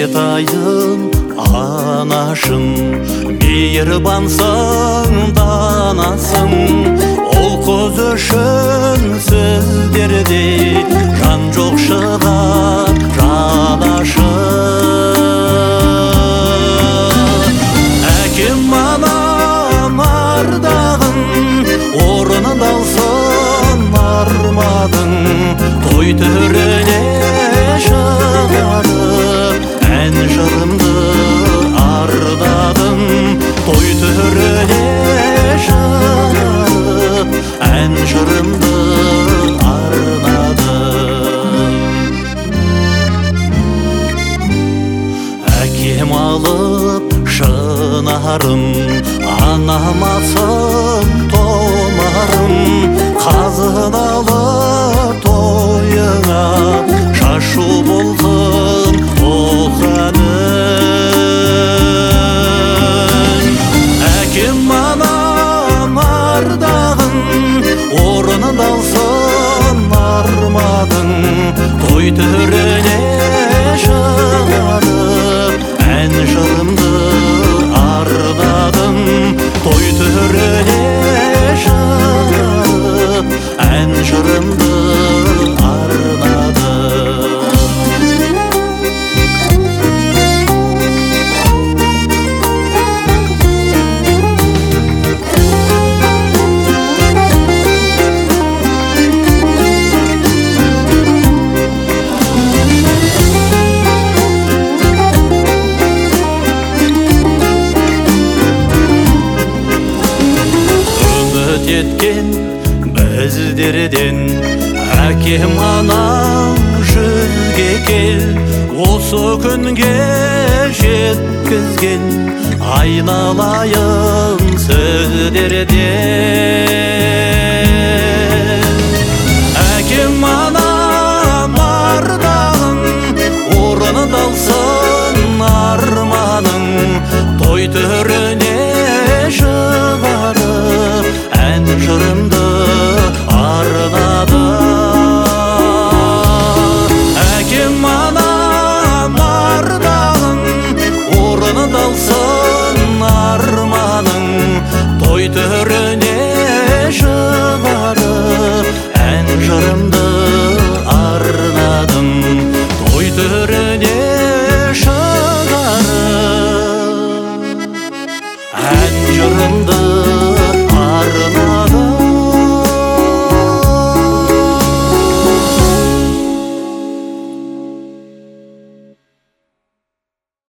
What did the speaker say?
айтайын анашың, мейірбансың данасың. Ол қыз үшін сіздерде жан жоқ шығар жанашыр. Әкем анам ардағын орнында алсын армадың, той түріне шығарып ән жырымды ардадым. Той түріне шығарып ән жырымды арнадым. Әкем алып шынарым, анам асып тонарым. Қазыналы тойыңа шашу болсын оқаның. Әкем анам ардағын орнында алсын армадың, той түріне шығарып ән жырымды ардадым. Той түріне шығарып ән жырымды арнадым. Еткен біздерден әкем анам жүзге кел, осы күнге жеткізген айналайын сіздерден.